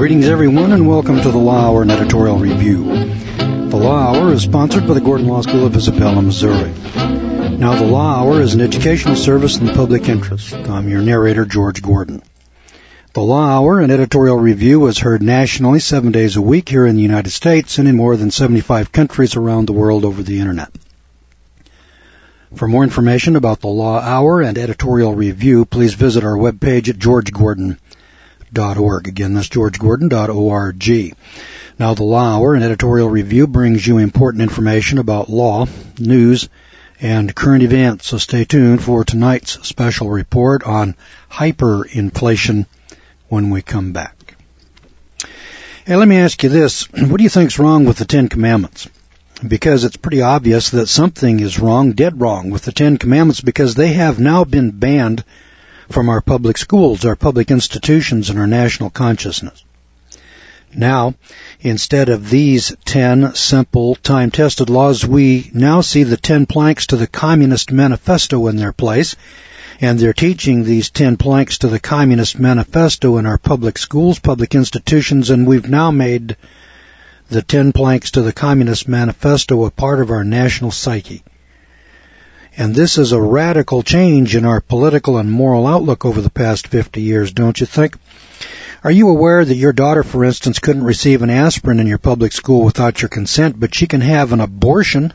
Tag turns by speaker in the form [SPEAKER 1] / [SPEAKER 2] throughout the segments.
[SPEAKER 1] Greetings, everyone, and welcome to the Law Hour and Editorial Review. The Law Hour is sponsored by the Gordon Law School of Isabella, Missouri. Now, the Law Hour is an educational service in the public interest. I'm your narrator, George Gordon. The Law Hour and Editorial Review is heard nationally 7 days a week here in the United States and in more than 75 countries around the world over the Internet. For more information about the Law Hour and Editorial Review, please visit our webpage at georgegordon.org. Again, that's georgegordon.org. Now, the Law Hour and Editorial Review brings you important information about law, news, and current events. So stay tuned for tonight's special report on hyperinflation when we come back. Hey, let me ask you this. What do you think's wrong with the Ten Commandments? Because it's pretty obvious that something is wrong, dead wrong, with the Ten Commandments, because they have now been banned from our public schools, our public institutions, and our national consciousness. Now, instead of these 10 simple, time-tested laws, we now see the 10 planks to the Communist Manifesto in their place, and they're teaching these 10 planks to the Communist Manifesto in our public schools, public institutions, and we've now made the 10 planks to the Communist Manifesto a part of our national psyche. And this is a radical change in our political and moral outlook over the past 50 years, don't you think? Are you aware that your daughter, for instance, couldn't receive an aspirin in your public school without your consent, but she can have an abortion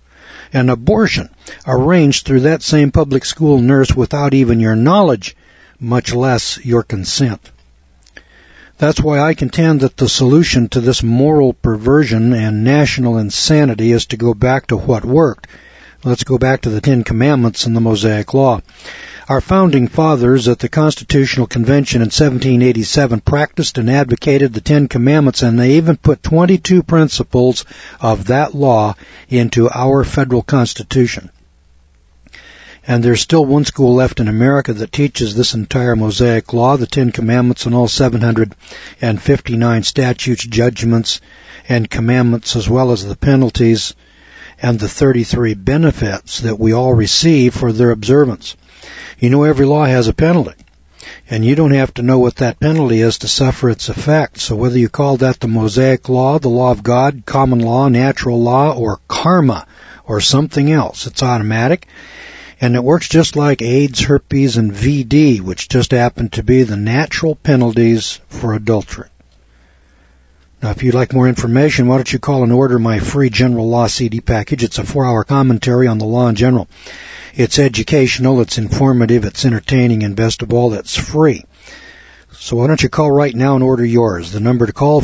[SPEAKER 1] arranged through that same public school nurse without even your knowledge, much less your consent? That's why I contend that the solution to this moral perversion and national insanity is to go back to what worked. Let's go back to the Ten Commandments and the Mosaic Law. Our founding fathers at the Constitutional Convention in 1787 practiced and advocated the Ten Commandments, and they even put 22 principles of that law into our federal Constitution. And there's still one school left in America that teaches this entire Mosaic Law, the Ten Commandments, and all 759 statutes, judgments, and commandments, as well as the penalties and the 33 benefits that we all receive for their observance. You know, every law has a penalty, and you don't have to know what that penalty is to suffer its effects. So whether you call that the Mosaic Law, the Law of God, common law, natural law, or karma, or something else, it's automatic. And it works just like AIDS, herpes, and VD, which just happen to be the natural penalties for adultery. Now, if you'd like more information, why don't you call and order my free General Law CD package. It's a 4-hour commentary on the law in general. It's educational, it's informative, it's entertaining, and best of all, it's free. So why don't you call right now and order yours? The number to call,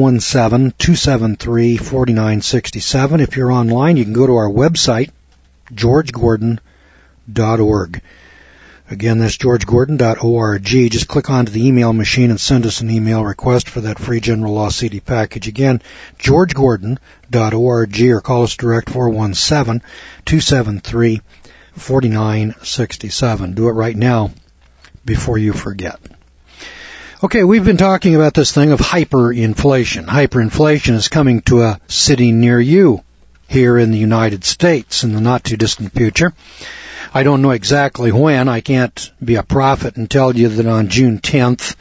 [SPEAKER 1] 417-273-4967. If you're online, you can go to our website, georgegordon.org. Again, that's georgegordon.org. Just click onto the email machine and send us an email request for that free General Law CD package. Again, georgegordon.org, or call us direct, 417-273-4967. Do it right now before you forget. Okay, we've been talking about this thing of hyperinflation. Hyperinflation is coming to a city near you here in the United States in the not-too-distant future. I don't know exactly when. I can't be a prophet and tell you that on June 10th,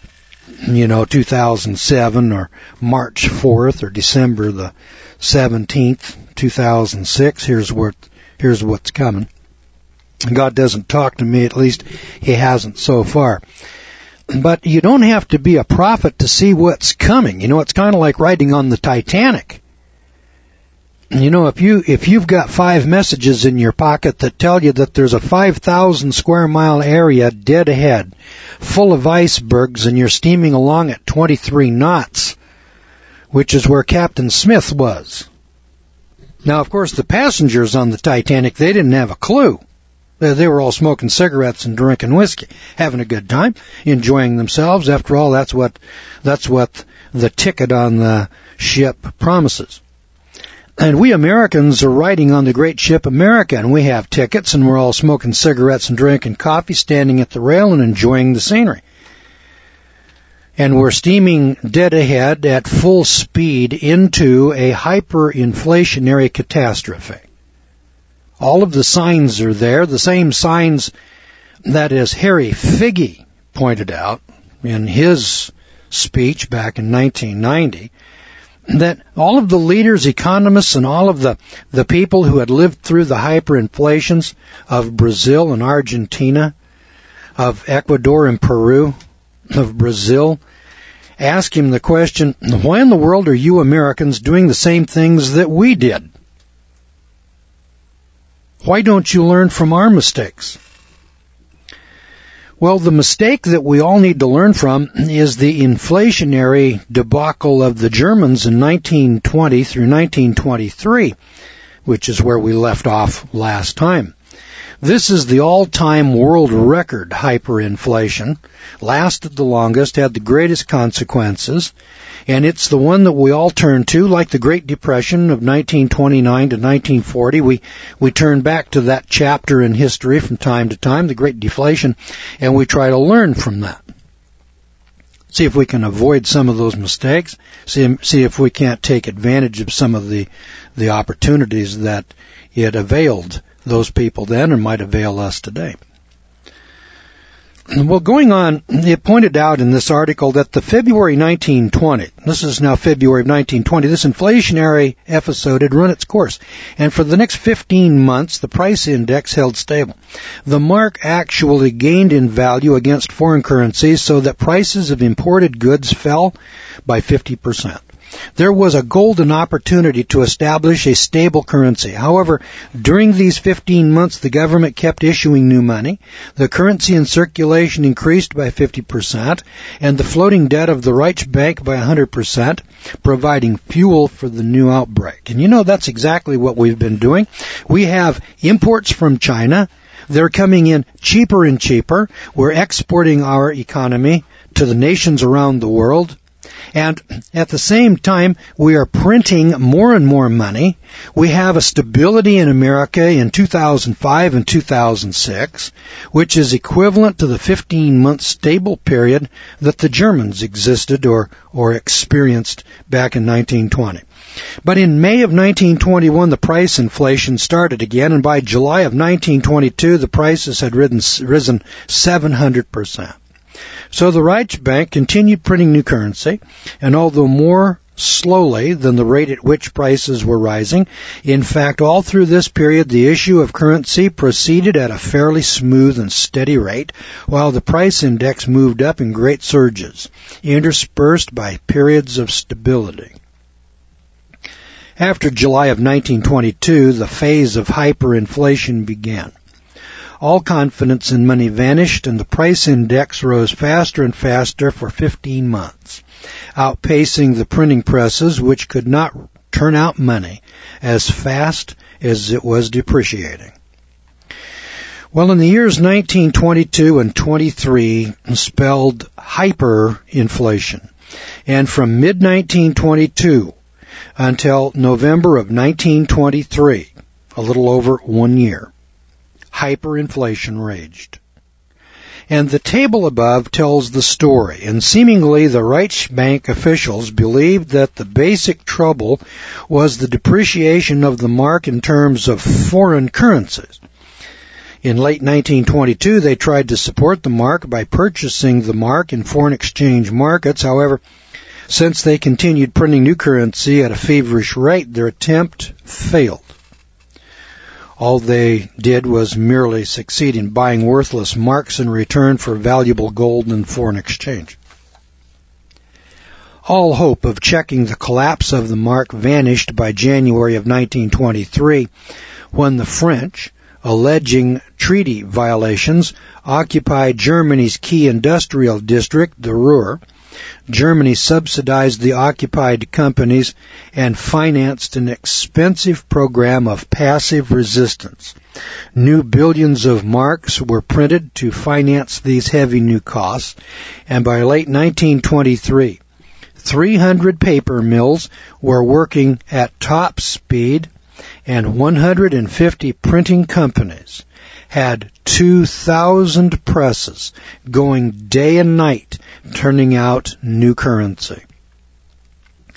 [SPEAKER 1] 2007, or March 4th, or December the 17th, 2006, here's what's coming. God doesn't talk to me, at least He hasn't so far. But you don't have to be a prophet to see what's coming. It's kind of like riding on the Titanic. If you've got 5 messages in your pocket that tell you that there's a 5,000 square mile area dead ahead, full of icebergs, and you're steaming along at 23 knots, which is where Captain Smith was. Now, of course, the passengers on the Titanic, they didn't have a clue. They were all smoking cigarettes and drinking whiskey, having a good time, enjoying themselves. After all, that's what the ticket on the ship promises. And we Americans are riding on the great ship America, and we have tickets, and we're all smoking cigarettes and drinking coffee, standing at the rail and enjoying the scenery. And we're steaming dead ahead at full speed into a hyperinflationary catastrophe. All of the signs are there, the same signs that, as Harry Figge pointed out in his speech back in 1990, that all of the leaders, economists, and all of the people who had lived through the hyperinflations of Brazil and Argentina, of Ecuador and Peru, of Brazil, asked him the question, why in the world are you Americans doing the same things that we did? Why don't you learn from our mistakes? Well, the mistake that we all need to learn from is the inflationary debacle of the Germans in 1920 through 1923, which is where we left off last time. This is the all-time world record hyperinflation, lasted the longest, had the greatest consequences, and it's the one that we all turn to, like the Great Depression of 1929 to 1940. We turn back to that chapter in history from time to time, the Great Deflation, and we try to learn from that. See if we can avoid some of those mistakes, see if we can't take advantage of some of the opportunities that it availed those people then and might avail us today. Well, going on, it pointed out in this article that the February 1920, this is now February of 1920, this inflationary episode had run its course. And for the next 15 months, the price index held stable. The mark actually gained in value against foreign currencies so that prices of imported goods fell by 50%. There was a golden opportunity to establish a stable currency. However, during these 15 months, the government kept issuing new money, the currency in circulation increased by 50%, and the floating debt of the Reichsbank by 100%, providing fuel for the new outbreak. And you know, that's exactly what we've been doing. We have imports from China. They're coming in cheaper and cheaper. We're exporting our economy to the nations around the world. And at the same time, we are printing more and more money. We have a stability in America in 2005 and 2006, which is equivalent to the 15-month stable period that the Germans existed or experienced back in 1920. But in May of 1921, the price inflation started again, and by July of 1922, the prices had risen 700%. So the Reichsbank continued printing new currency, and although more slowly than the rate at which prices were rising, in fact, all through this period, the issue of currency proceeded at a fairly smooth and steady rate, while the price index moved up in great surges, interspersed by periods of stability. After July of 1922, the phase of hyperinflation began. All confidence in money vanished, and the price index rose faster and faster for 15 months, outpacing the printing presses, which could not turn out money as fast as it was depreciating. Well, in the years 1922 and 23 spelled hyperinflation, and from mid-1922 until November of 1923, a little over 1 year, hyperinflation raged. And the table above tells the story, and seemingly the Reichsbank officials believed that the basic trouble was the depreciation of the mark in terms of foreign currencies. In late 1922, they tried to support the mark by purchasing the mark in foreign exchange markets. However, since they continued printing new currency at a feverish rate, their attempt failed. All they did was merely succeed in buying worthless marks in return for valuable gold and foreign exchange. All hope of checking the collapse of the mark vanished by January of 1923, when the French, alleging treaty violations, occupied Germany's key industrial district, the Ruhr. Germany subsidized the occupied companies and financed an expensive program of passive resistance. New billions of marks were printed to finance these heavy new costs, and by late 1923, 300 paper mills were working at top speed, and 150 printing companies had 2,000 presses going day and night, turning out new currency.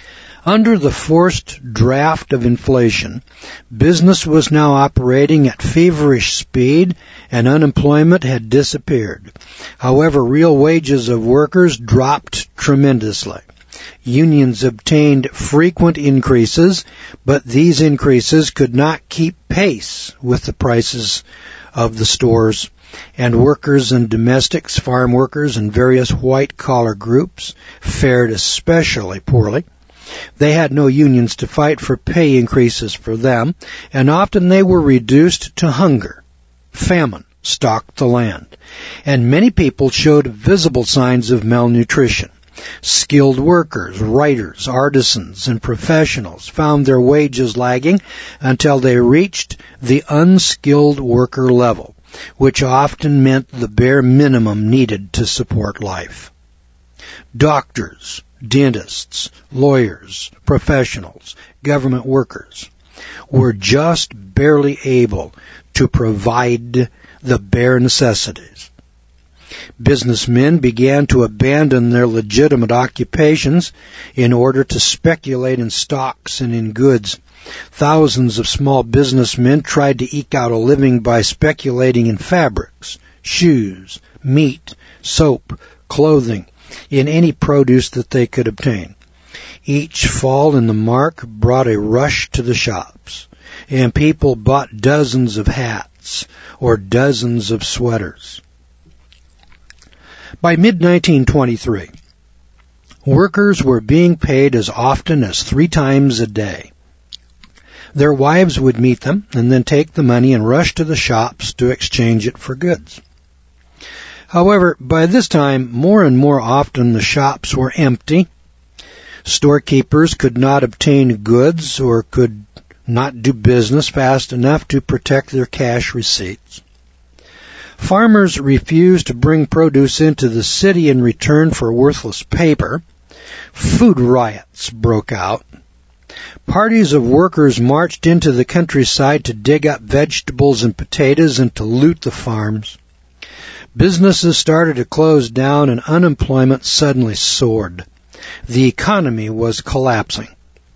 [SPEAKER 1] Under the forced draft of inflation, business was now operating at feverish speed and unemployment had disappeared. However, real wages of workers dropped tremendously. Unions obtained frequent increases, but these increases could not keep pace with the prices of the stores, and workers and domestics, farm workers, and various white-collar groups fared especially poorly. They had no unions to fight for pay increases for them, and often they were reduced to hunger. Famine stalked the land, and many people showed visible signs of malnutrition. Skilled workers, writers, artisans, and professionals found their wages lagging until they reached the unskilled worker level, which often meant the bare minimum needed to support life. Doctors, dentists, lawyers, professionals, government workers were just barely able to provide the bare necessities. Businessmen began to abandon their legitimate occupations in order to speculate in stocks and in goods. Thousands of small businessmen tried to eke out a living by speculating in fabrics, shoes, meat, soap, clothing, in any produce that they could obtain. Each fall in the mark brought a rush to the shops, and people bought dozens of hats or dozens of sweaters. By mid-1923, workers were being paid as often as 3 times a day. Their wives would meet them and then take the money and rush to the shops to exchange it for goods. However, by this time, more and more often the shops were empty. Storekeepers could not obtain goods or could not do business fast enough to protect their cash receipts. Farmers refused to bring produce into the city in return for worthless paper. Food riots broke out. Parties of workers marched into the countryside to dig up vegetables and potatoes and to loot the farms. Businesses started to close down and unemployment suddenly soared. The economy was collapsing.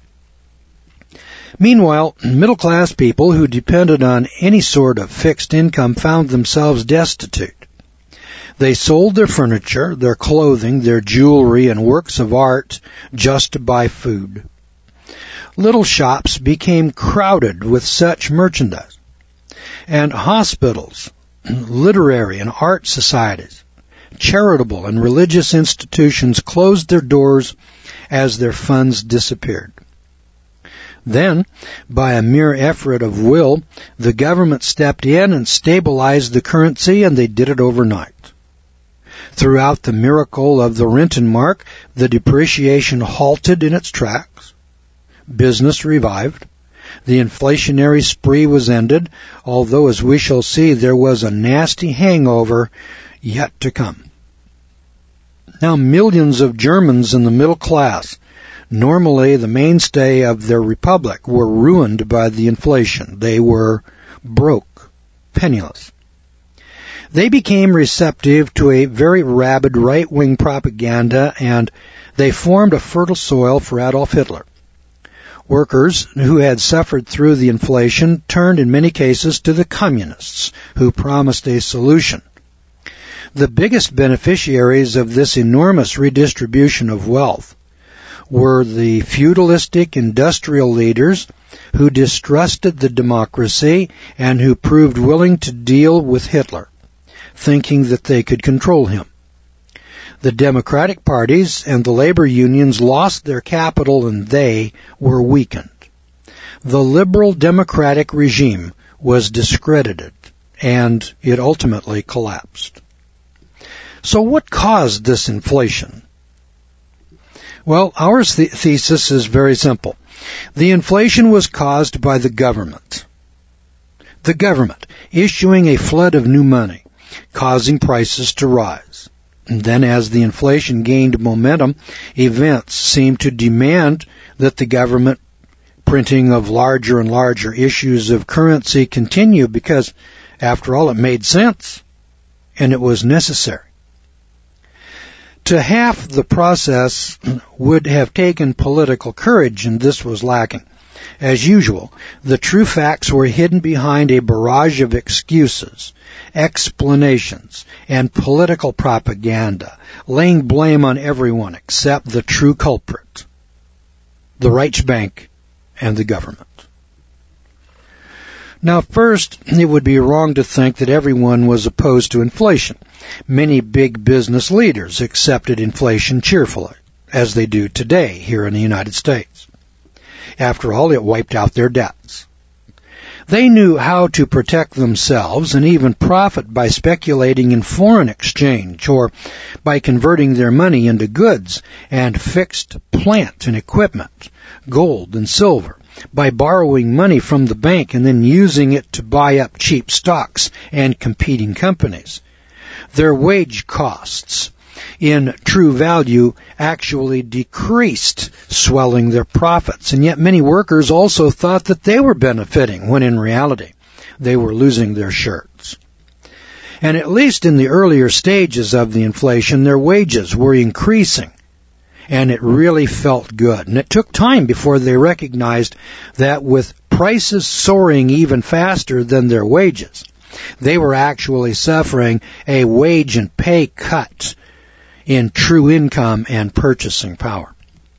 [SPEAKER 1] Meanwhile, middle-class people who depended on any sort of fixed income found themselves destitute. They sold their furniture, their clothing, their jewelry, and works of art just to buy food. Little shops became crowded with such merchandise, and hospitals, literary and art societies, charitable and religious institutions closed their doors as their funds disappeared. Then, by a mere effort of will, the government stepped in and stabilized the currency, and they did it overnight. Throughout the miracle of the Rentenmark, the depreciation halted in its tracks. Business revived. The inflationary spree was ended, although, as we shall see, there was a nasty hangover yet to come. Now, millions of Germans in the middle class, normally the mainstay of their republic, were ruined by the inflation. They were broke, penniless. They became receptive to a very rabid right-wing propaganda, and they formed a fertile soil for Adolf Hitler. Workers who had suffered through the inflation turned in many cases to the communists, who promised a solution. The biggest beneficiaries of this enormous redistribution of wealth were the feudalistic industrial leaders who distrusted the democracy and who proved willing to deal with Hitler, thinking that they could control him. The Democratic parties and the labor unions lost their capital and they were weakened. The liberal democratic regime was discredited and it ultimately collapsed. So what caused this inflation? Well, our thesis is very simple. The inflation was caused by the government. The government issuing a flood of new money, causing prices to rise. And then as the inflation gained momentum, events seemed to demand that the government printing of larger and larger issues of currency continue because, after all, it made sense and it was necessary. To half the process would have taken political courage, and this was lacking. As usual, the true facts were hidden behind a barrage of excuses, explanations, and political propaganda, laying blame on everyone except the true culprit, the Reichsbank and the government. Now, first, it would be wrong to think that everyone was opposed to inflation. Many big business leaders accepted inflation cheerfully, as they do today here in the United States. After all, it wiped out their debts. They knew how to protect themselves and even profit by speculating in foreign exchange or by converting their money into goods and fixed plant and equipment, gold and silver, by borrowing money from the bank and then using it to buy up cheap stocks and competing companies. Their wage costs in true value actually decreased, swelling their profits, and yet many workers also thought that they were benefiting when in reality they were losing their shirts. And at least in the earlier stages of the inflation, their wages were increasing, and it really felt good. And it took time before they recognized that with prices soaring even faster than their wages, they were actually suffering a wage and pay cut in true income and purchasing power.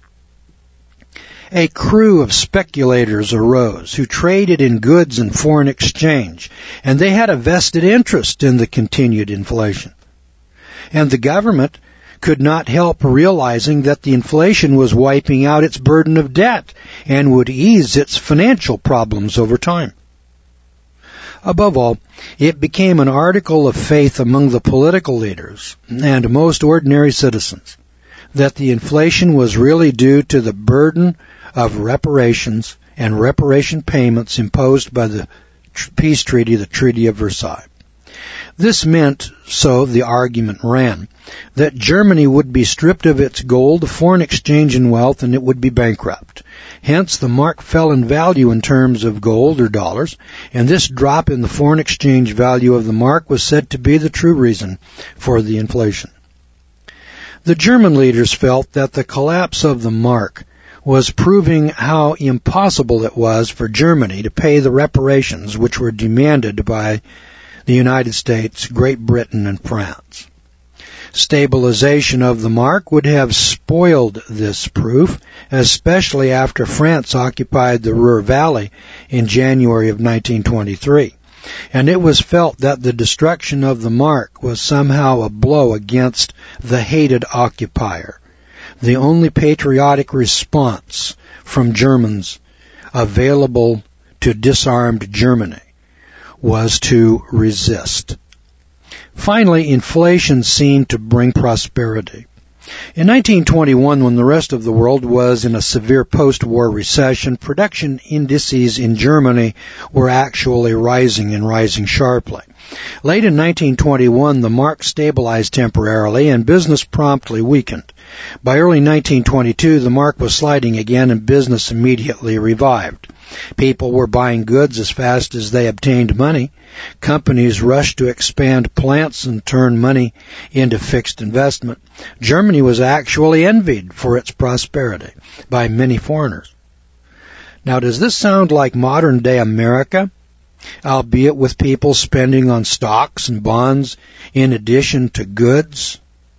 [SPEAKER 1] A crew of speculators arose who traded in goods and foreign exchange, and they had a vested interest in the continued inflation. And the government could not help realizing that the inflation was wiping out its burden of debt and would ease its financial problems over time. Above all, it became an article of faith among the political leaders and most ordinary citizens that the inflation was really due to the burden of reparations and reparation payments imposed by the peace treaty, the Treaty of Versailles. This meant, so the argument ran, that Germany would be stripped of its gold, foreign exchange, and wealth, and it would be bankrupt. Hence, the mark fell in value in terms of gold or dollars, and this drop in the foreign exchange value of the mark was said to be the true reason for the inflation. The German leaders felt that the collapse of the mark was proving how impossible it was for Germany to pay the reparations which were demanded by the United States, Great Britain, and France. Stabilization of the mark would have spoiled this proof, especially after France occupied the Ruhr Valley in January of 1923, and it was felt that the destruction of the mark was somehow a blow against the hated occupier. The only patriotic response from Germans available to disarmed Germany was to resist. Finally, inflation seemed to bring prosperity. In 1921, when the rest of the world was in a severe post-war recession, production indices in Germany were actually rising and rising sharply. Late in 1921, the mark stabilized temporarily and business promptly weakened. By early 1922, the mark was sliding again and business immediately revived. People were buying goods as fast as they obtained money. Companies rushed to expand plants and turn money into fixed investment. Germany was actually envied for its prosperity by many foreigners. Now, does this sound like modern-day America, albeit with people spending on stocks and bonds in addition to goods?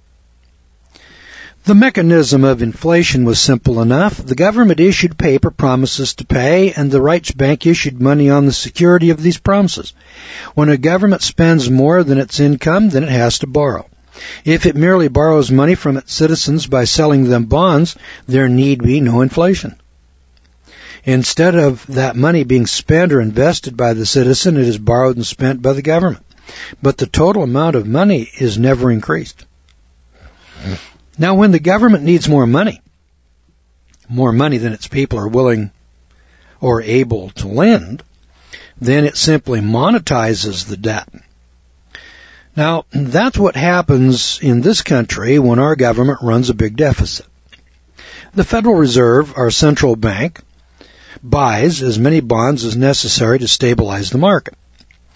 [SPEAKER 1] The mechanism of inflation was simple enough. The government issued paper promises to pay, and the Reichsbank issued money on the security of these promises. When a government spends more than its income, then it has to borrow. If it merely borrows money from its citizens by selling them bonds, there need be no inflation. Instead of that money being spent or invested by the citizen, it is borrowed and spent by the government. But the total amount of money is never increased. Now, when the government needs more money than its people are willing or able to lend, then it simply monetizes the debt. Now, that's what happens in this country when our government runs a big deficit. The Federal Reserve, our central bank, buys as many bonds as necessary to stabilize the market.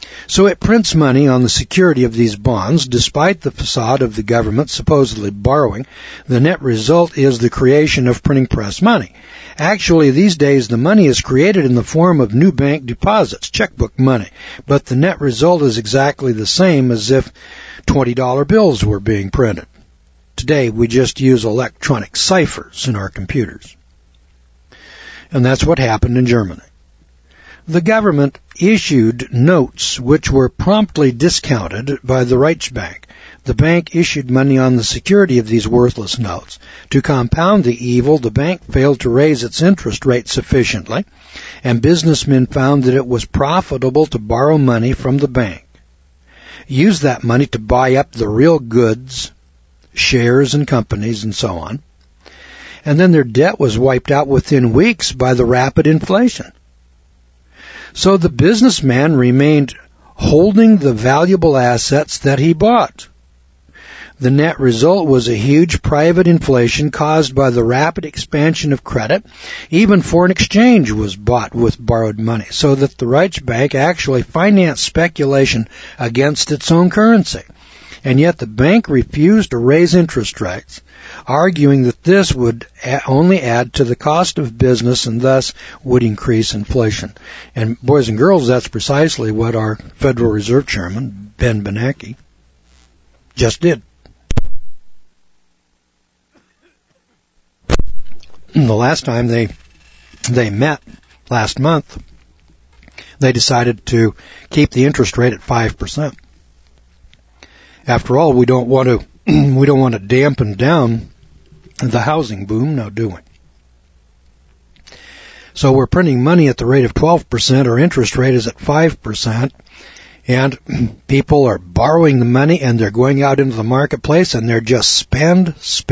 [SPEAKER 1] So it prints money on the security of these bonds, despite the facade of the government supposedly borrowing. The net result is the creation of printing press money. Actually, these days, the money is created in the form of new bank deposits, checkbook money, but the net result is exactly the same as if $20 bills were being printed. Today, we just use electronic ciphers in our computers. And that's what happened in Germany. The government issued notes which were promptly discounted by the Reichsbank. The bank issued money on the security of these worthless notes. To compound the evil, the bank failed to raise its interest rate sufficiently, and businessmen found that it was profitable to borrow money from the bank, use that money to buy up the real goods, shares in companies, and so on. And then their debt was wiped out within weeks by the rapid inflation. So the businessman remained holding the valuable assets that he bought. The net result was a huge private inflation caused by the rapid expansion of credit. Even foreign exchange was bought with borrowed money, so that the Reichsbank actually financed speculation against its own currency. And yet the bank refused to raise interest rates, arguing that this would only add to the cost of business and thus would increase inflation. And boys and girls, that's precisely what our Federal Reserve Chairman, Ben Bernanke, just did. The last time they met, last month, they decided to keep the interest rate at 5%. After all, we don't want to dampen down the housing boom, now do we? So we're printing money at the rate of 12%. Our interest rate is at 5%. And people are borrowing the money and they're going out into the marketplace and they're just spend.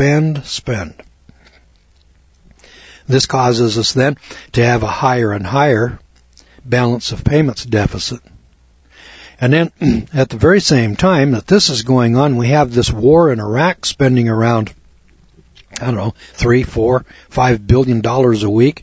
[SPEAKER 1] This causes us then to have a higher and higher balance of payments deficit. And then at the very same time that this is going on, we have this war in Iraq spending around, $3, $4, $5 billion a week.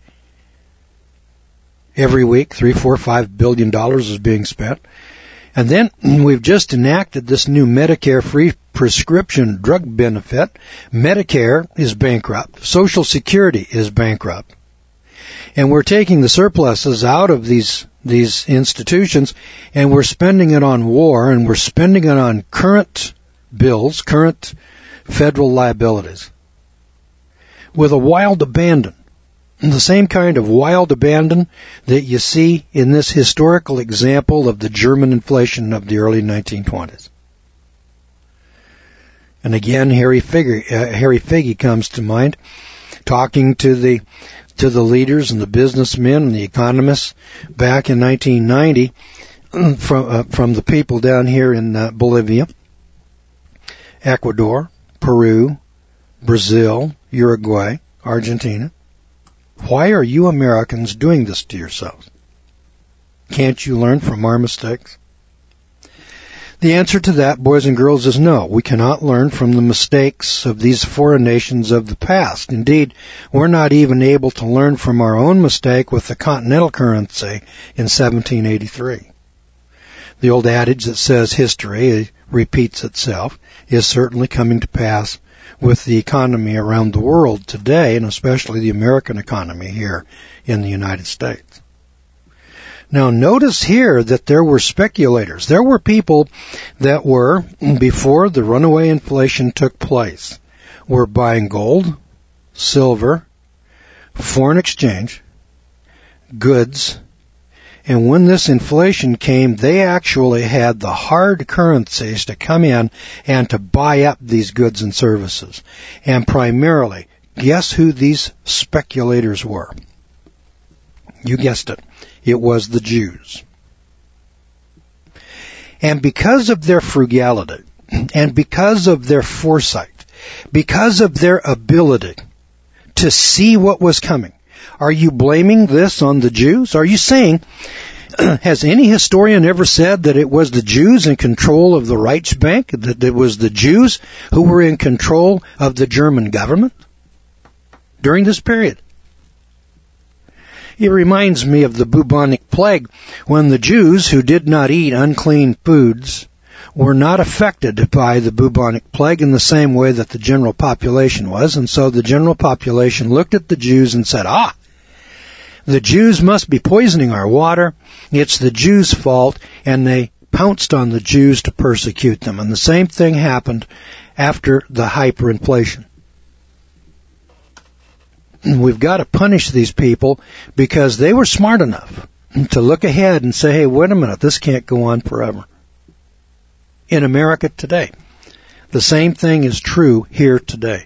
[SPEAKER 1] Every week, $3, $4, $5 billion is being spent. And then we've just enacted this new Medicare free prescription drug benefit. Medicare is bankrupt. Social Security is bankrupt. And we're taking the surpluses out of these institutions and we're spending it on war and we're spending it on current bills, current federal liabilities with a wild abandon. The same kind of wild abandon that you see in this historical example of the German inflation of the early 1920s. And again, Harry Figge comes to mind, talking to the leaders and the businessmen and the economists back in 1990 from the people down here in Bolivia, Ecuador, Peru, Brazil, Uruguay, Argentina. Why are you Americans doing this to yourselves? Can't you learn from our mistakes? The answer to that, boys and girls, is no. We cannot learn from the mistakes of these foreign nations of the past. Indeed, we're not even able to learn from our own mistake with the continental currency in 1783. The old adage that says history repeats itself is certainly coming to pass with the economy around the world today, and especially the American economy here in the United States. Now notice here that there were speculators. There were people that were, before the runaway inflation took place, were buying gold, silver, foreign exchange, goods, and when this inflation came, they actually had the hard currencies to come in and to buy up these goods and services. And primarily, guess who these speculators were? You guessed it. It was the Jews. And because of their frugality, and because of their foresight, because of their ability to see what was coming, are you blaming this on the Jews? Are you saying, has any historian ever said that it was the Jews in control of the Reichsbank, that it was the Jews who were in control of the German government during this period? It reminds me of the bubonic plague, when the Jews who did not eat unclean foods were not affected by the bubonic plague in the same way that the general population was. And so the general population looked at the Jews and said, the Jews must be poisoning our water. It's the Jews' fault. And they pounced on the Jews to persecute them. And the same thing happened after the hyperinflation. We've got to punish these people because they were smart enough to look ahead and say, hey, wait a minute, this can't go on forever. In America today, the same thing is true here today.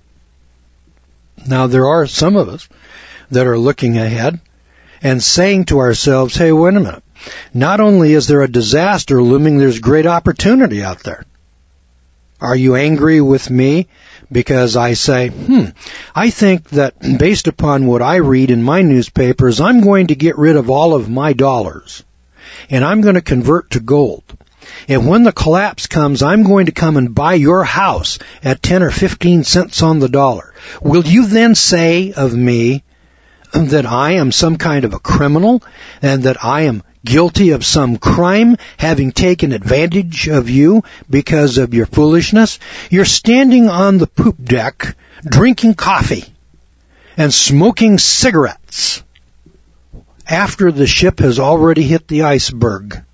[SPEAKER 1] Now, there are some of us that are looking ahead and saying to ourselves, hey, wait a minute, not only is there a disaster looming, there's great opportunity out there. Are you angry with me because I say, I think that based upon what I read in my newspapers, I'm going to get rid of all of my dollars and I'm going to convert to gold. And when the collapse comes, I'm going to come and buy your house at 10 or 15 cents on the dollar. Will you then say of me that I am some kind of a criminal and that I am guilty of some crime, having taken advantage of you because of your foolishness? You're standing on the poop deck, drinking coffee and smoking cigarettes after the ship has already hit the iceberg.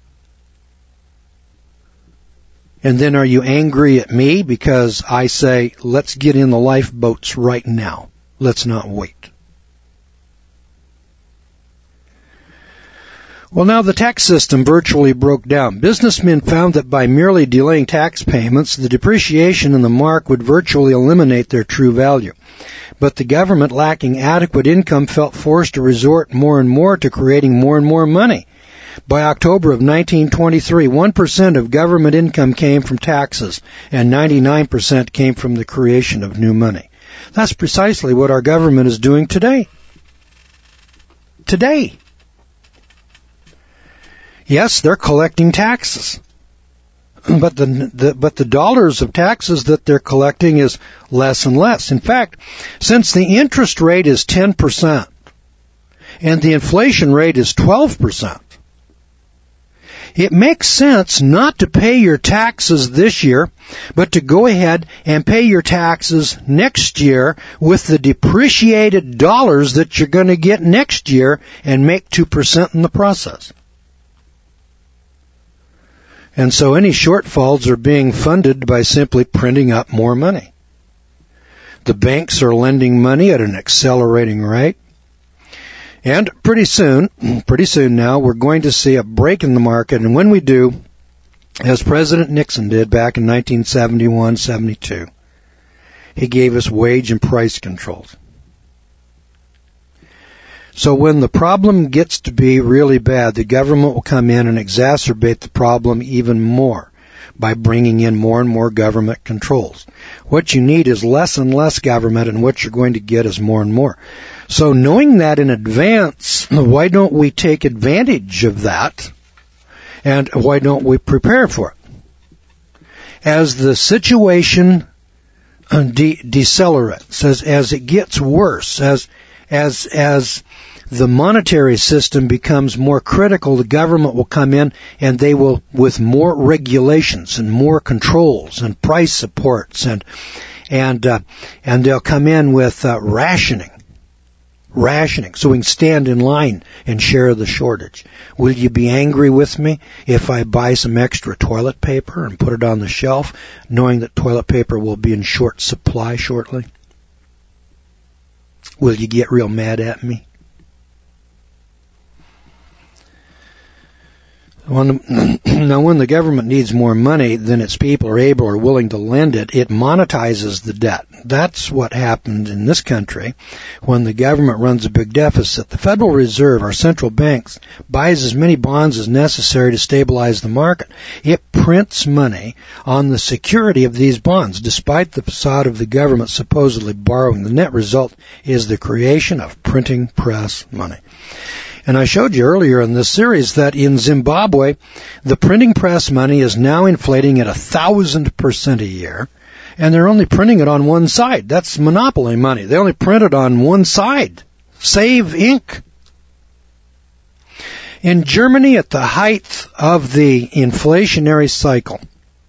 [SPEAKER 1] And then are you angry at me because I say, let's get in the lifeboats right now. Let's not wait. Well, now the tax system virtually broke down. Businessmen found that by merely delaying tax payments, the depreciation in the mark would virtually eliminate their true value. But the government, lacking adequate income, felt forced to resort more and more to creating more and more money. By October of 1923, 1% of government income came from taxes, and 99% came from the creation of new money. That's precisely what our government is doing today. Today. Yes, they're collecting taxes, but the dollars of taxes that they're collecting is less and less. In fact, since the interest rate is 10% and the inflation rate is 12%, it makes sense not to pay your taxes this year, but to go ahead and pay your taxes next year with the depreciated dollars that you're going to get next year and make 2% in the process. And so any shortfalls are being funded by simply printing up more money. The banks are lending money at an accelerating rate. And pretty soon now, we're going to see a break in the market. And when we do, as President Nixon did back in 1971-72, he gave us wage and price controls. So when the problem gets to be really bad, the government will come in and exacerbate the problem even more by bringing in more and more government controls. What you need is less and less government, and what you're going to get is more and more. So knowing that in advance, why don't we take advantage of that, and why don't we prepare for it? As the situation decelerates, as it gets worse, as the monetary system becomes more critical, the government will come in and they will, with more regulations and more controls and price supports, and they'll come in with rationing, so we can stand in line and share the shortage. Will you be angry with me if I buy some extra toilet paper and put it on the shelf, knowing that toilet paper will be in short supply shortly? Will you get real mad at me? Now, when the government needs more money than its people are able or willing to lend it, it monetizes the debt. That's what happened in this country when the government runs a big deficit. The Federal Reserve, our central banks, buys as many bonds as necessary to stabilize the market. It prints money on the security of these bonds, despite the facade of the government supposedly borrowing. The net result is the creation of printing press money. And I showed you earlier in this series that in Zimbabwe, the printing press money is now inflating at 1,000% a year, and they're only printing it on one side. That's monopoly money. They only print it on one side. Save ink. In Germany, at the height of the inflationary cycle,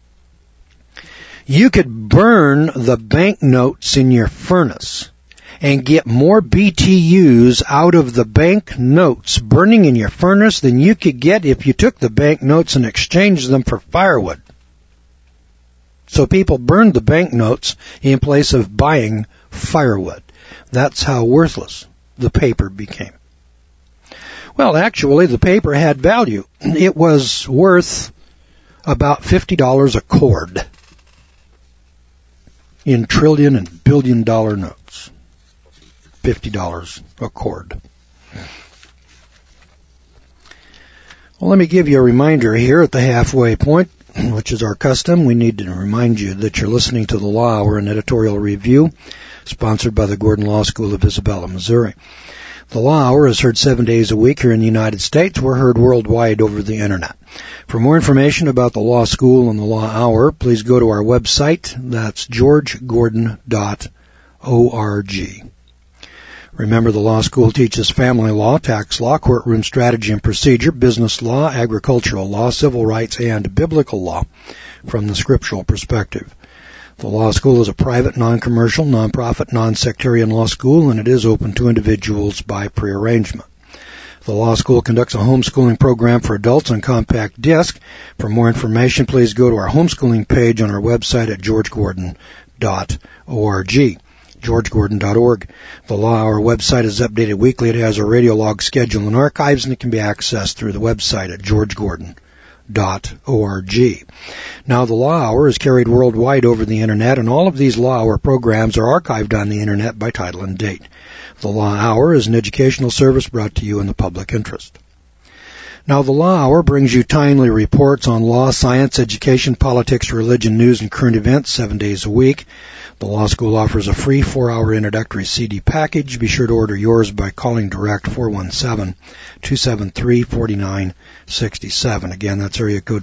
[SPEAKER 1] you could burn the banknotes in your furnace and get more BTUs out of the banknotes burning in your furnace than you could get if you took the banknotes and exchanged them for firewood. So people burned the banknotes in place of buying firewood. That's how worthless the paper became. Well, actually, the paper had value. It was worth about $50 a cord in trillion and billion dollar notes. $50 a cord. Well, let me give you a reminder here at the halfway point, which is our custom. We need to remind you that you're listening to the Law Hour, an editorial review sponsored by the Gordon Law School of Isabella, Missouri. The Law Hour is heard 7 days a week here in the United States. We're heard worldwide over the Internet. For more information about the Law School and the Law Hour, please go to our website. That's georgegordon.org. Remember, the law school teaches family law, tax law, courtroom strategy and procedure, business law, agricultural law, civil rights, and biblical law from the scriptural perspective. The law school is a private, non-commercial, non-profit, non-sectarian law school, and it is open to individuals by prearrangement. The law school conducts a homeschooling program for adults on compact disc. For more information, please go to our homeschooling page on our website at georgegordon.org. georgegordon.org. The Law Hour website is updated weekly. It has a radio log schedule and archives, and it can be accessed through the website at georgegordon.org. Now, the Law Hour is carried worldwide over the Internet, and all of these Law Hour programs are archived on the Internet by title and date. The Law Hour is an educational service brought to you in the public interest. Now, the Law Hour brings you timely reports on law, science, education, politics, religion, news, and current events 7 days a week. The Law School offers a free 4-hour introductory CD package. Be sure to order yours by calling direct 417-273-4967. Again, that's area code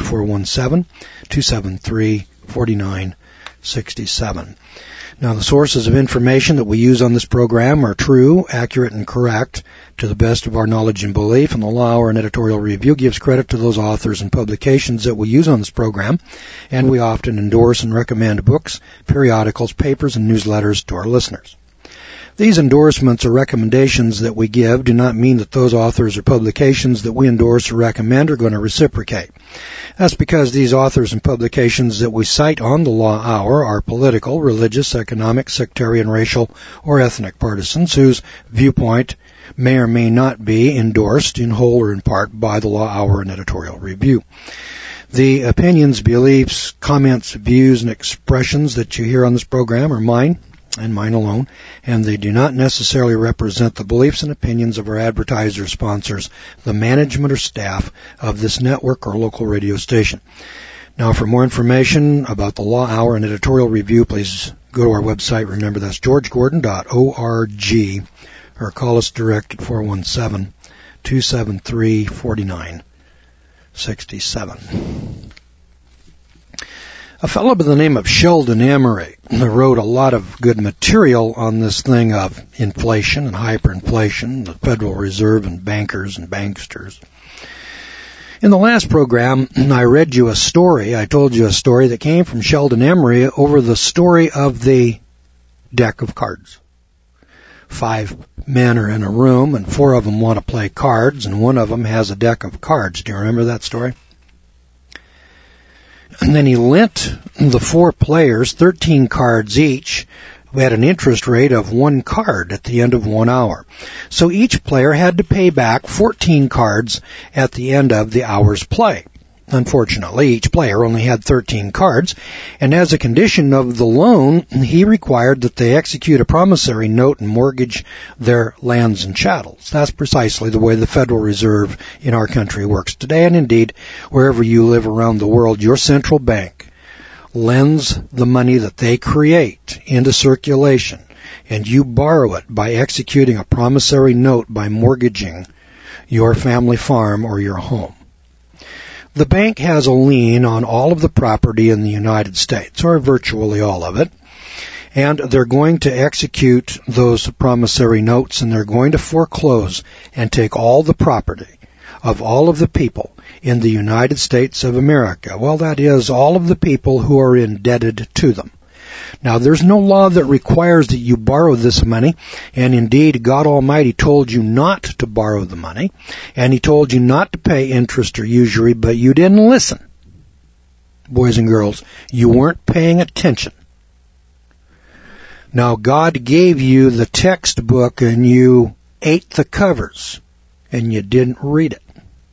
[SPEAKER 1] 417-273-4967. Now, the sources of information that we use on this program are true, accurate, and correct to the best of our knowledge and belief, and the Law Hour and Editorial Review gives credit to those authors and publications that we use on this program, and we often endorse and recommend books, periodicals, papers, and newsletters to our listeners. These endorsements or recommendations that we give do not mean that those authors or publications that we endorse or recommend are going to reciprocate. That's because these authors and publications that we cite on the Law Hour are political, religious, economic, sectarian, racial, or ethnic partisans whose viewpoint may or may not be endorsed in whole or in part by the Law Hour and Editorial Review. The opinions, beliefs, comments, views, and expressions that you hear on this program are mine and mine alone, and they do not necessarily represent the beliefs and opinions of our advertisers, sponsors, the management or staff of this network or local radio station. Now, for more information about the Law Hour and Editorial Review, please go to our website. Remember, that's georgegordon.org, or call us direct at 417-273-4967. A fellow by the name of Sheldon Emery wrote a lot of good material on this thing of inflation and hyperinflation, the Federal Reserve and bankers and banksters. In the last program, I read you a story. I told you a story that came from Sheldon Emery over the story of the deck of cards. 5 men are in a room, and 4 of them want to play cards, and one of them has a deck of cards. Do you remember that story? And then he lent the 4 players 13 cards each, who had an interest rate of 1 card at the end of 1 hour. So each player had to pay back 14 cards at the end of the hour's play. Unfortunately, each player only had 13 cards, and as a condition of the loan, he required that they execute a promissory note and mortgage their lands and chattels. That's precisely the way the Federal Reserve in our country works today, and indeed, wherever you live around the world, your central bank lends the money that they create into circulation, and you borrow it by executing a promissory note by mortgaging your family farm or your home. The bank has a lien on all of the property in the United States, or virtually all of it, and they're going to execute those promissory notes, and they're going to foreclose and take all the property of all of the people in the United States of America. Well, that is, all of the people who are indebted to them. Now, there's no law that requires that you borrow this money, and indeed, God Almighty told you not to borrow the money, and He told you not to pay interest or usury, but you didn't listen. Boys and girls, you weren't paying attention. Now, God gave you the textbook, and you ate the covers, and you didn't read it.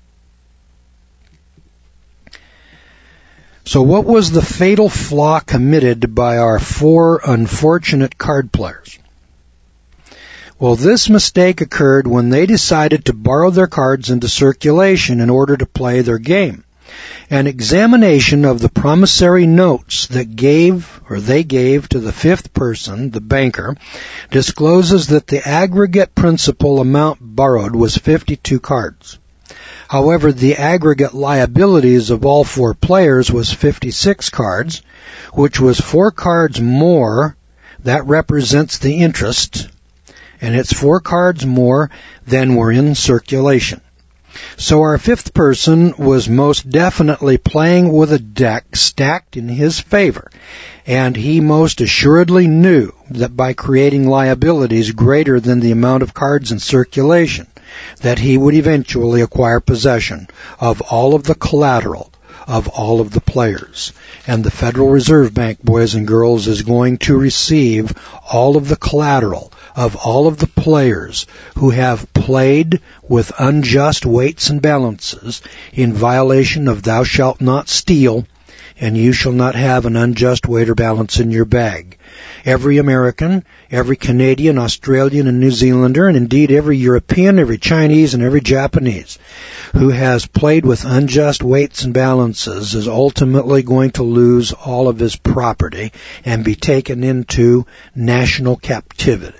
[SPEAKER 1] So what was the fatal flaw committed by our 4 unfortunate card players? Well, this mistake occurred when they decided to borrow their cards into circulation in order to play their game. An examination of the promissory notes that they gave to the fifth person, the banker, discloses that the aggregate principal amount borrowed was 52 cards. However, the aggregate liabilities of all 4 players was 56 cards, which was 4 cards more. That represents the interest, and it's 4 cards more than were in circulation. So our fifth person was most definitely playing with a deck stacked in his favor, and he most assuredly knew that by creating liabilities greater than the amount of cards in circulation, that he would eventually acquire possession of all of the collateral of all of the players. And the Federal Reserve Bank, boys and girls, is going to receive all of the collateral of all of the players who have played with unjust weights and balances in violation of thou shalt not steal, and you shall not have an unjust weight or balance in your bag. Every American, every Canadian, Australian, and New Zealander, and indeed every European, every Chinese, and every Japanese who has played with unjust weights and balances is ultimately going to lose all of his property and be taken into national captivity.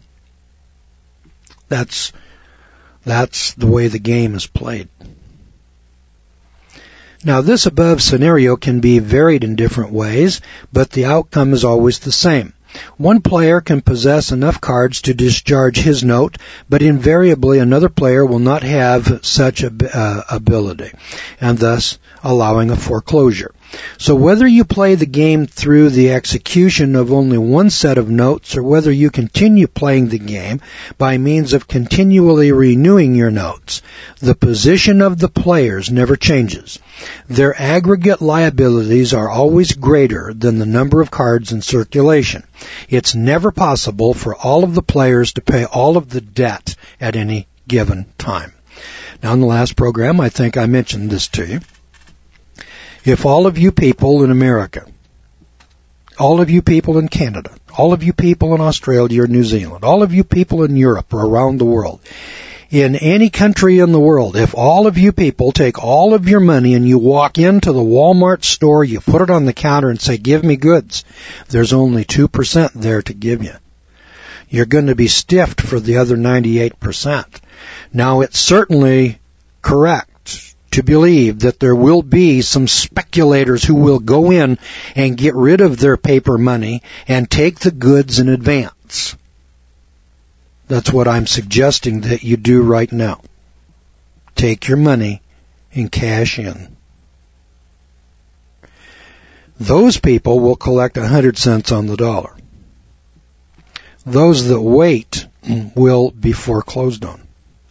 [SPEAKER 1] That's the way the game is played. Now, this above scenario can be varied in different ways, but the outcome is always the same. One player can possess enough cards to discharge his note, but invariably another player will not have such ability, and thus allowing a foreclosure. So whether you play the game through the execution of only one set of notes, or whether you continue playing the game by means of continually renewing your notes, the position of the players never changes. Their aggregate liabilities are always greater than the number of cards in circulation. It's never possible for all of the players to pay all of the debt at any given time. Now, in the last program, I think I mentioned this to you. If all of you people in America, all of you people in Canada, all of you people in Australia or New Zealand, all of you people in Europe or around the world, in any country in the world, if all of you people take all of your money and you walk into the Walmart store, you put it on the counter and say, give me goods, there's only 2% there to give you. You're going to be stiffed for the other 98%. Now, it's certainly correct to believe that there will be some speculators who will go in and get rid of their paper money and take the goods in advance. That's what I'm suggesting that you do right now. Take your money and cash in. Those people will collect 100 cents on the dollar. Those that wait will be foreclosed on.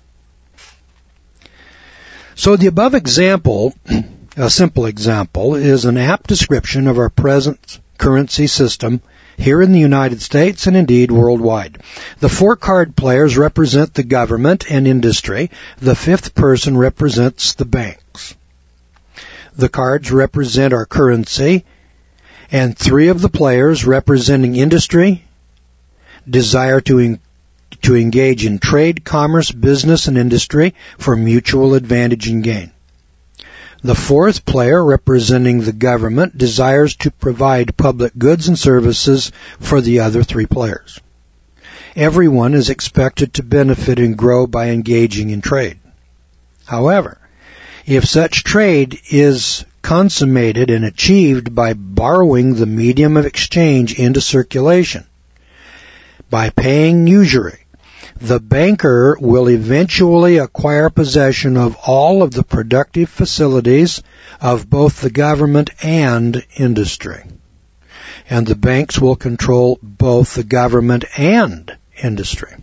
[SPEAKER 1] So the above example, a simple example, is an apt description of our present currency system here in the United States and indeed worldwide. The 4 card players represent the government and industry. The fifth person represents the banks. The cards represent our currency, and 3 of the players representing industry desire to engage in trade, commerce, business, and industry for mutual advantage and gain. The 4th player, representing the government, desires to provide public goods and services for the other 3 players. Everyone is expected to benefit and grow by engaging in trade. However, if such trade is consummated and achieved by borrowing the medium of exchange into circulation, by paying usury, the banker will eventually acquire possession of all of the productive facilities of both the government and industry. And the banks will control both the government and industry.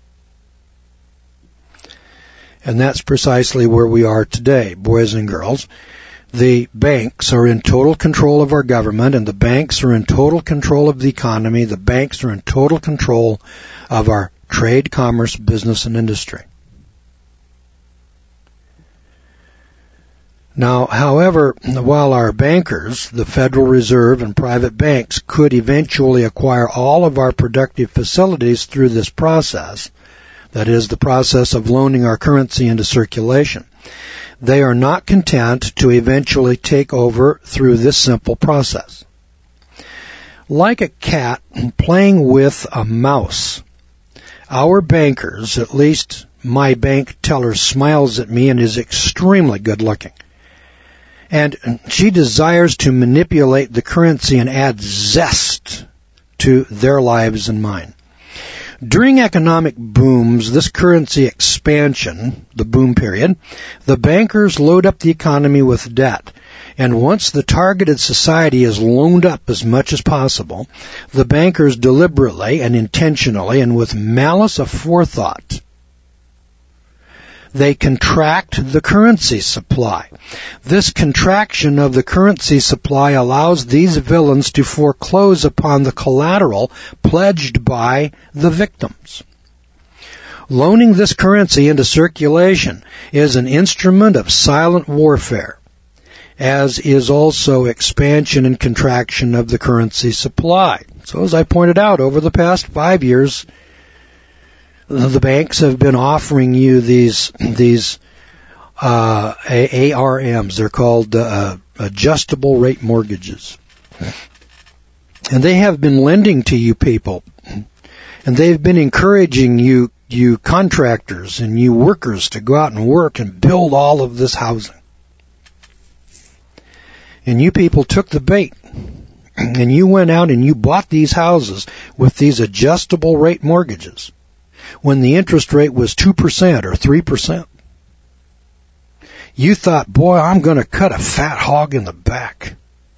[SPEAKER 1] And that's precisely where we are today, boys and girls. The banks are in total control of our government, and the banks are in total control of the economy. The banks are in total control of our trade, commerce, business, and industry. Now, however, while our bankers, the Federal Reserve and private banks, could eventually acquire all of our productive facilities through this process, that is, the process of loaning our currency into circulation, they are not content to eventually take over through this simple process. Like a cat playing with a mouse, our bankers, at least my bank teller, smiles at me and is extremely good looking. And she desires to manipulate the currency and add zest to their lives and mine. During economic booms, this currency expansion, the boom period, the bankers load up the economy with debt. And once the targeted society is loaned up as much as possible, the bankers deliberately and intentionally and with malice aforethought, they contract the currency supply. This contraction of the currency supply allows these villains to foreclose upon the collateral pledged by the victims. Loaning this currency into circulation is an instrument of silent warfare, as is also expansion and contraction of the currency supply. So as I pointed out, over the past 5 years, the banks have been offering you these ARMs. They're called adjustable rate mortgages. And they have been lending to you people. And they've been encouraging you contractors and you workers to go out and work and build all of this housing. And you people took the bait. And you went out and you bought these houses with these adjustable rate mortgages when the interest rate was 2% or 3%. You thought, boy, I'm going to cut a fat hog in the back.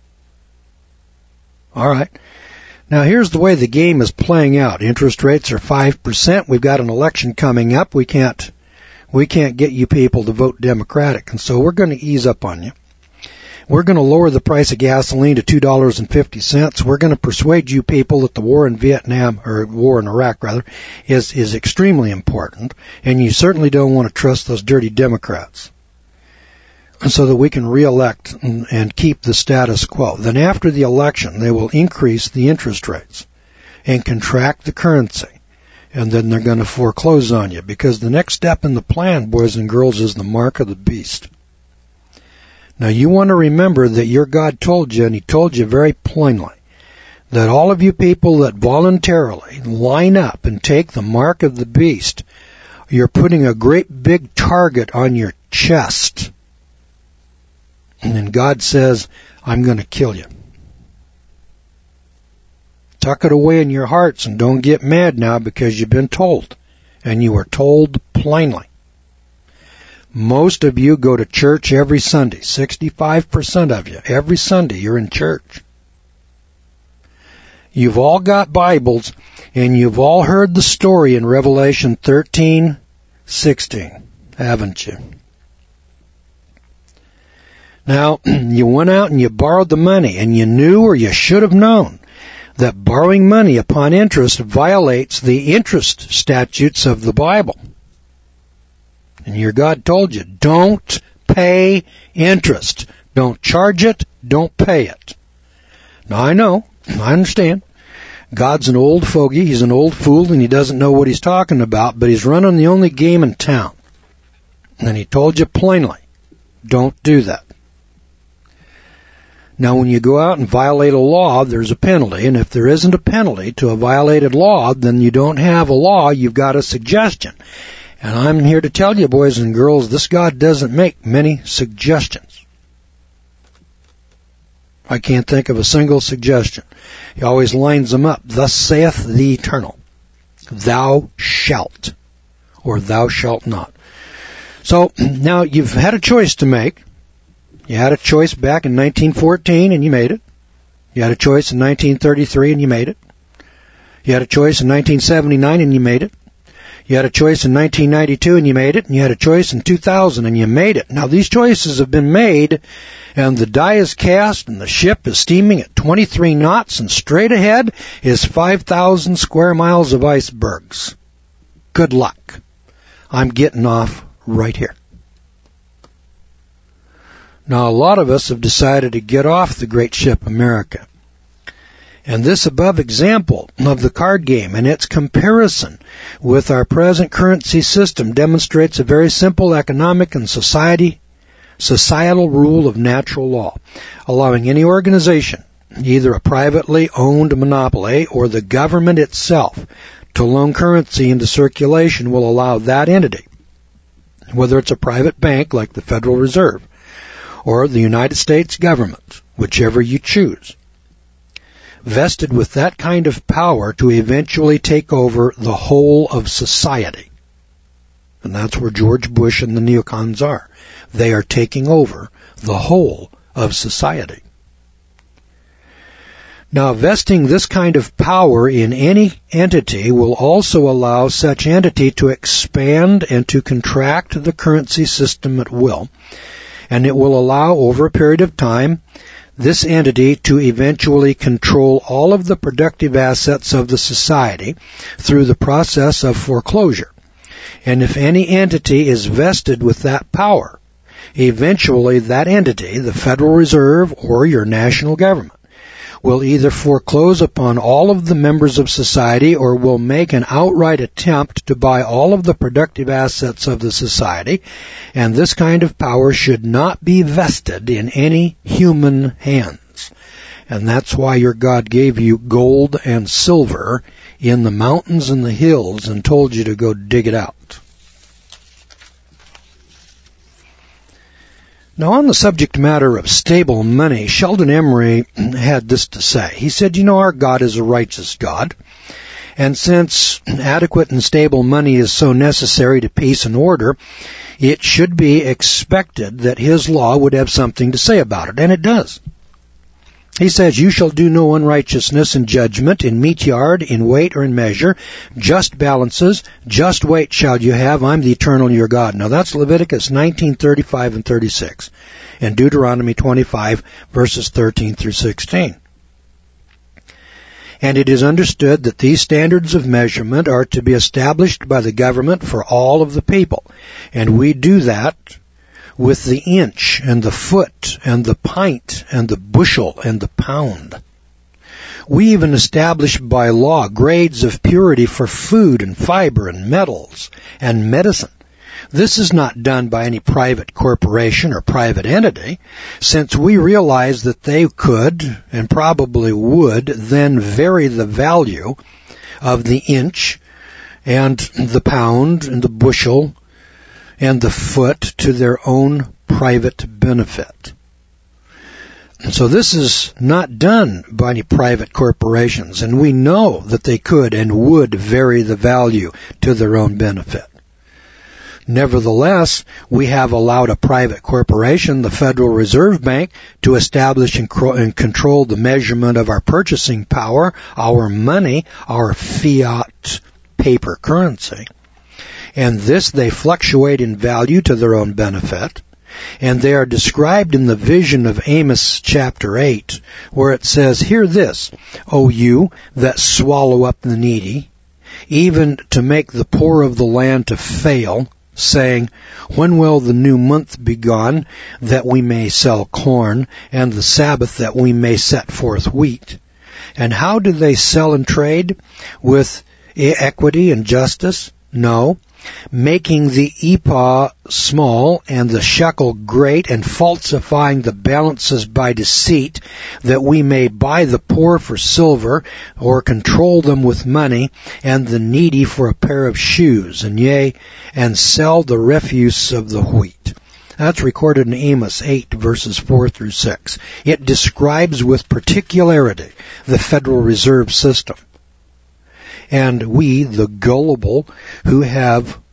[SPEAKER 1] All right. Now, here's the way the game is playing out. Interest rates are 5%. We've got an election coming up. We can't get you people to vote Democratic, and so we're going to ease up on you. We're going to lower the price of gasoline to $2.50. We're going to persuade you people that the war in Vietnam, or war in Iraq rather, is extremely important, and you certainly don't want to trust those dirty Democrats, so that we can reelect and keep the status quo. Then after the election, they will increase the interest rates and contract the currency, and then they're going to foreclose on you, because the next step in the plan, boys and girls, is the mark of the beast. Now, you want to remember that your God told you, and He told you very plainly, that all of you people that voluntarily line up and take the mark of the beast, you're putting a great big target on your chest. And then God says, I'm going to kill you. Tuck it away in your hearts and don't get mad now because you've been told. And you were told plainly. Most of you go to church every Sunday. 65% of you. Every Sunday you're in church. You've all got Bibles, and you've all heard the story in Revelation 13:16, haven't you? Now, you went out and you borrowed the money, and you knew or you should have known that borrowing money upon interest violates the interest statutes of the Bible. And your God told you, don't pay interest. Don't charge it. Don't pay it. Now, I know. I understand. God's an old fogey. He's an old fool, and he doesn't know what he's talking about, but he's running the only game in town. And he told you plainly, don't do that. Now, when you go out and violate a law, there's a penalty, and if there isn't a penalty to a violated law, then you don't have a law, you've got a suggestion. And I'm here to tell you, boys and girls, this God doesn't make many suggestions. I can't think of a single suggestion. He always lines them up. Thus saith the Eternal, thou shalt. or thou shalt not. So now you've had a choice to make. You had a choice back in 1914 and you made it. You had a choice in 1933 and you made it. You had a choice in 1979 and you made it. You had a choice in 1992 and you made it. And you had a choice in 2000 and you made it. Now these choices have been made and the die is cast and the ship is steaming at 23 knots and straight ahead is 5,000 square miles of icebergs. Good luck. I'm getting off right here. Now, a lot of us have decided to get off the great ship America. And this above example of the card game and its comparison with our present currency system demonstrates a very simple economic and societal rule of natural law, allowing any organization, either a privately owned monopoly or the government itself, to loan currency into circulation will allow that entity, whether it's a private bank like the Federal Reserve or the United States government, whichever you choose, vested with that kind of power to eventually take over the whole of society. And that's where George Bush and the neocons are. They are taking over the whole of society. Now, vesting this kind of power in any entity will also allow such entity to expand and to contract the currency system at will, and it will allow, over a period of time, this entity to eventually control all of the productive assets of the society through the process of foreclosure. And if any entity is vested with that power, eventually that entity, the Federal Reserve or your national government, will either foreclose upon all of the members of society or will make an outright attempt to buy all of the productive assets of the society, and this kind of power should not be vested in any human hands. And that's why your God gave you gold and silver in the mountains and the hills and told you to go dig it out. Now, on the subject matter of stable money, Sheldon Emery had this to say. He said, our God is a righteous God, and since adequate and stable money is so necessary to peace and order, it should be expected that his law would have something to say about it, and it does. He says, you shall do no unrighteousness in judgment, in meat yard, in weight or in measure, just balances, just weight shall you have, I'm the eternal your God. Now that's Leviticus 19:35 and 36, and Deuteronomy 25, verses 13 through 16. And it is understood that these standards of measurement are to be established by the government for all of the people, and we do that with the inch and the foot and the pint and the bushel and the pound. We even establish by law grades of purity for food and fiber and metals and medicine. This is not done by any private corporation or private entity, since we realize that they could and probably would then vary the value of the inch and the pound and the bushel and the foot to their own private benefit. So this is not done by any private corporations, and we know that they could and would vary the value to their own benefit. Nevertheless, we have allowed a private corporation, the Federal Reserve Bank, to establish and control the measurement of our purchasing power, our money, our fiat paper currency. And this they fluctuate in value to their own benefit. And they are described in the vision of Amos chapter 8, where it says, hear this, O you that swallow up the needy, even to make the poor of the land to fail, saying, when will the new month be gone, that we may sell corn, and the Sabbath that we may set forth wheat? And how do they sell and trade? With equity and justice? No, making the ephah small and the shekel great, and falsifying the balances by deceit, that we may buy the poor for silver, or control them with money, and the needy for a pair of shoes, and yea, and sell the refuse of the wheat. That's recorded in Amos 8, verses 4 through 6. It describes with particularity the Federal Reserve System. And we, the gullible, who have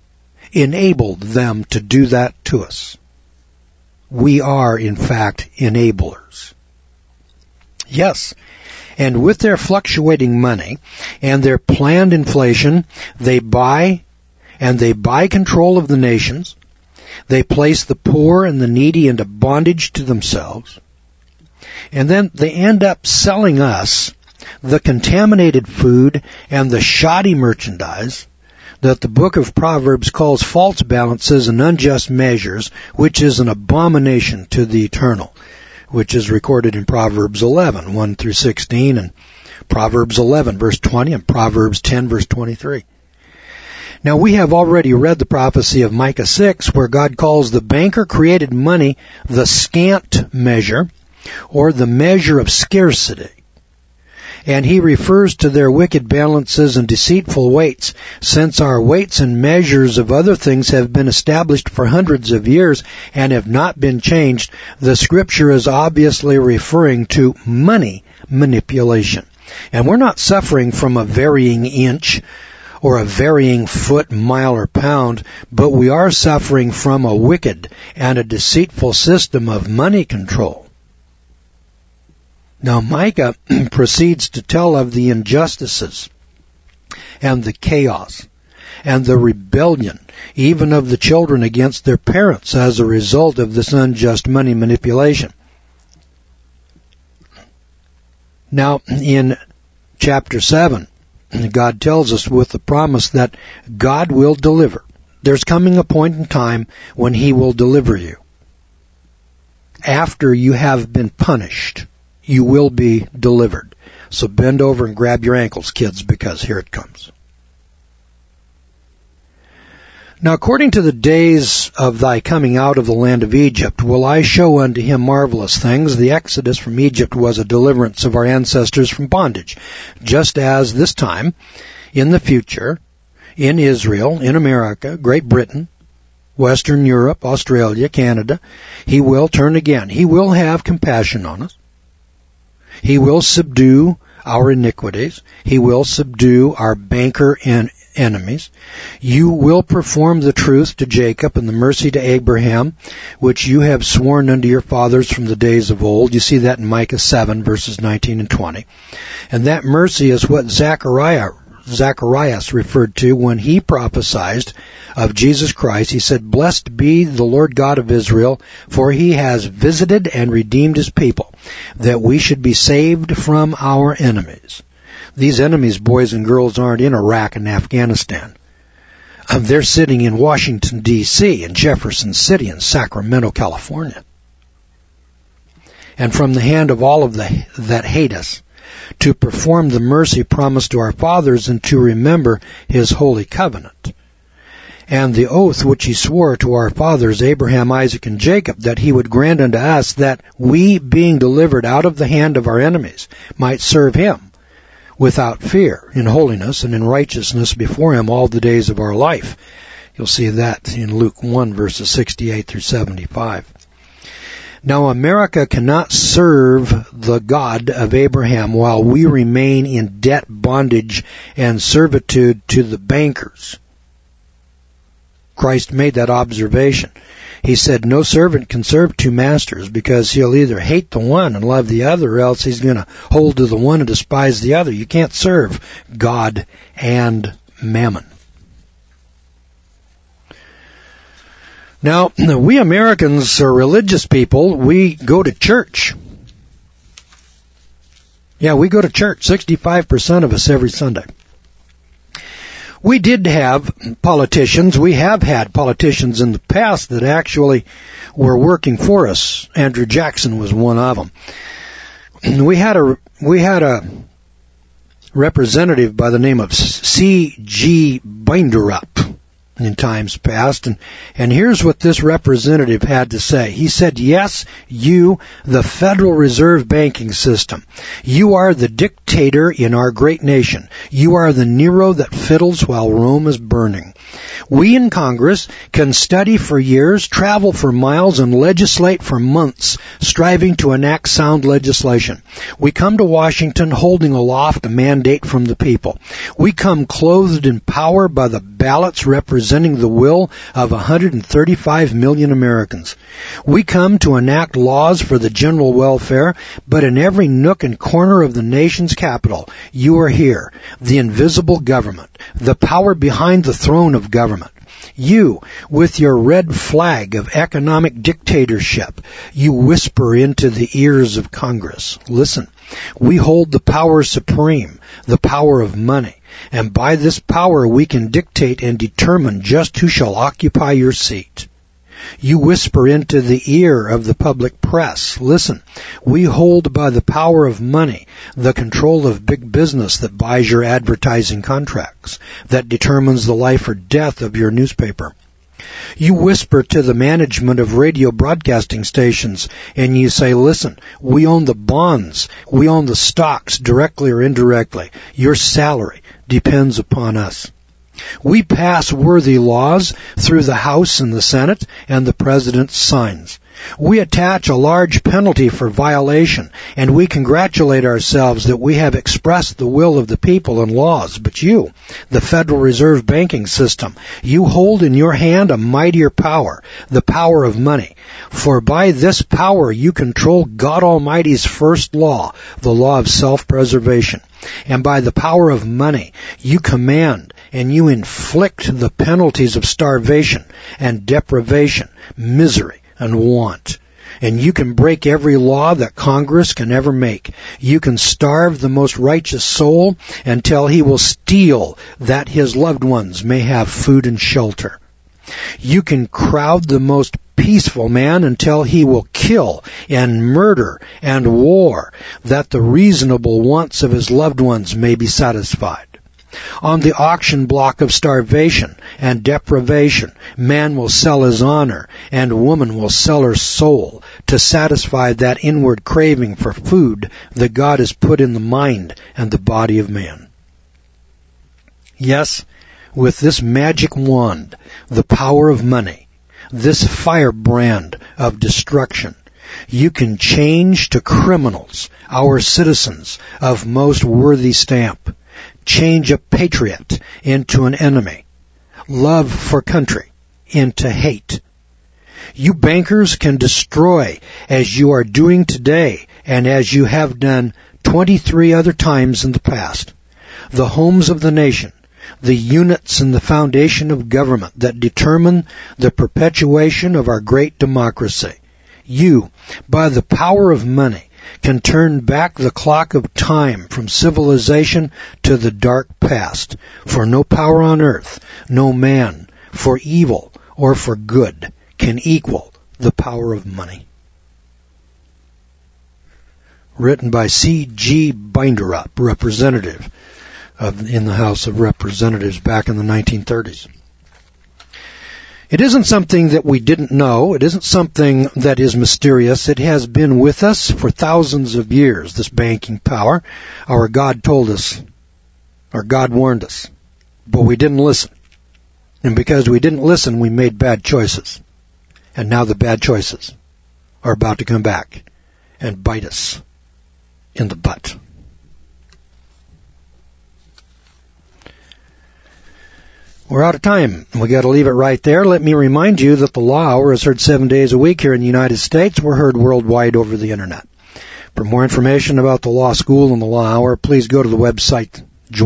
[SPEAKER 1] enabled them to do that to us. We are, in fact, enablers. Yes, and with their fluctuating money and their planned inflation, they buy control of the nations. They place the poor and the needy into bondage to themselves. And then they end up selling us the contaminated food and the shoddy merchandise that the book of Proverbs calls false balances and unjust measures, which is an abomination to the eternal, which is recorded in Proverbs 11, 1 through 16, and Proverbs 11, verse 20, and Proverbs 10, verse 23. Now, we have already read the prophecy of Micah 6, where God calls the banker-created money the scant measure, or the measure of scarcity. And he refers to their wicked balances and deceitful weights. Since our weights and measures of other things have been established for hundreds of years and have not been changed, the scripture is obviously referring to money manipulation. And we're not suffering from a varying inch or a varying foot, mile, or pound, but we are suffering from a wicked and a deceitful system of money control. Now, Micah proceeds to tell of the injustices and the chaos and the rebellion, even of the children against their parents as a result of this unjust money manipulation. Now, in chapter 7, God tells us with the promise that God will deliver. There's coming a point in time when He will deliver you. After you have been punished, you will be delivered. So bend over and grab your ankles, kids, because here it comes. Now, according to the days of thy coming out of the land of Egypt, will I show unto him marvelous things. The exodus from Egypt was a deliverance of our ancestors from bondage, just as this time, in the future, in Israel, in America, Great Britain, Western Europe, Australia, Canada, He will turn again. He will have compassion on us. He will subdue our iniquities. He will subdue our banker and enemies. You will perform the truth to Jacob and the mercy to Abraham, which you have sworn unto your fathers from the days of old. You see that in Micah 7, verses 19 and 20. And that mercy is what Zacharias referred to when he prophesied of Jesus Christ. He said, "Blessed be the Lord God of Israel, for He has visited and redeemed His people, that we should be saved from our enemies." These enemies, boys and girls, aren't in Iraq and Afghanistan. They're sitting in Washington, D.C., in Jefferson City, in Sacramento, California. And from the hand of all of that hate us, to perform the mercy promised to our fathers and to remember His holy covenant. And the oath which He swore to our fathers, Abraham, Isaac, and Jacob, that He would grant unto us that we, being delivered out of the hand of our enemies, might serve Him without fear, in holiness and in righteousness before Him all the days of our life. You'll see that in Luke 1, verses 68 through 75. Now, America cannot serve the God of Abraham while we remain in debt, bondage, and servitude to the bankers. Christ made that observation. He said, no servant can serve two masters, because he'll either hate the one and love the other, or else he's going to hold to the one and despise the other. You can't serve God and mammon. Now, we Americans are religious people. We go to church. Yeah, we go to church, 65% of us every Sunday. We did have politicians. We have had politicians in the past that actually were working for us. Andrew Jackson was one of them. We had a representative by the name of C.G. Binderup in times past, and here's what this representative had to say. He said, "Yes, you, the Federal Reserve banking system, you are the dictator in our great nation. You are the Nero that fiddles while Rome is burning. We in Congress can study for years, travel for miles, and legislate for months, striving to enact sound legislation. We come to Washington holding aloft a mandate from the people. We come clothed in power by the ballots representing the will of 135 million Americans. We come to enact laws for the general welfare, but in every nook and corner of the nation's capital, you are here, the invisible government, the power behind the throne of government. You, with your red flag of economic dictatorship, you whisper into the ears of Congress. Listen, we hold the power supreme, the power of money, and by this power we can dictate and determine just who shall occupy your seat. You whisper into the ear of the public press. Listen, we hold by the power of money the control of big business that buys your advertising contracts, that determines the life or death of your newspaper. You whisper to the management of radio broadcasting stations and you say, listen, we own the bonds, we own the stocks directly or indirectly. Your salary depends upon us. We pass worthy laws through the House and the Senate, and the President signs. We attach a large penalty for violation, and we congratulate ourselves that we have expressed the will of the people in laws. But you, the Federal Reserve banking system, you hold in your hand a mightier power, the power of money. For by this power you control God Almighty's first law, the law of self-preservation. And by the power of money, you command and you inflict the penalties of starvation and deprivation, misery and want. And you can break every law that Congress can ever make. You can starve the most righteous soul until he will steal that his loved ones may have food and shelter. You can crowd the most peaceful man until he will kill and murder and war, that the reasonable wants of his loved ones may be satisfied. On the auction block of starvation and deprivation, man will sell his honor and woman will sell her soul to satisfy that inward craving for food that God has put in the mind and the body of man. Yes, with this magic wand, the power of money, this firebrand of destruction, you can change to criminals our citizens of most worthy stamp. Change a patriot into an enemy. Love for country into hate. You bankers can destroy as you are doing today and as you have done 23 other times in the past. The homes of the nation, the units and the foundation of government that determine the perpetuation of our great democracy. You, by the power of money, can turn back the clock of time from civilization to the dark past. For no power on earth, no man, for evil or for good, can equal the power of money. Written by C.G. Binderup, representative in the House of Representatives back in the 1930s. It isn't something that we didn't know. It isn't something that is mysterious. It has been with us for thousands of years, this banking power. Our God told us, our God warned us, but we didn't listen. And because we didn't listen, we made bad choices. And now the bad choices are about to come back and bite us in the butt. We're out of time. We got to leave it right there. Let me remind you that the Law Hour is heard 7 days a week here in the United States. We're heard worldwide over the Internet. For more information about the Law School and the Law Hour, please go to the website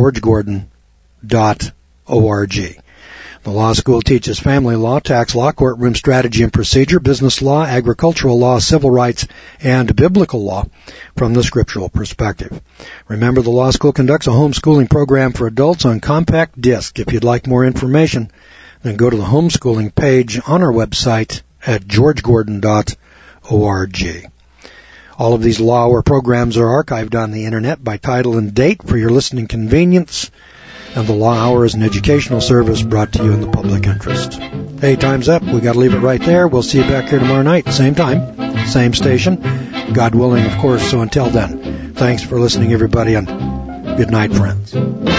[SPEAKER 1] georgegordon.org. The Law School teaches family law, tax law, courtroom strategy and procedure, business law, agricultural law, civil rights, and biblical law from the scriptural perspective. Remember, the Law School conducts a homeschooling program for adults on compact disc. If you'd like more information, then go to the homeschooling page on our website at georgegordon.org. All of these Law Hour programs are archived on the Internet by title and date for your listening convenience. And the Law Hour is an educational service brought to you in the public interest. Hey, time's up. We got to leave it right there. We'll see you back here tomorrow night, same time, same station. God willing, of course. So until then, thanks for listening, everybody, and good night, friends.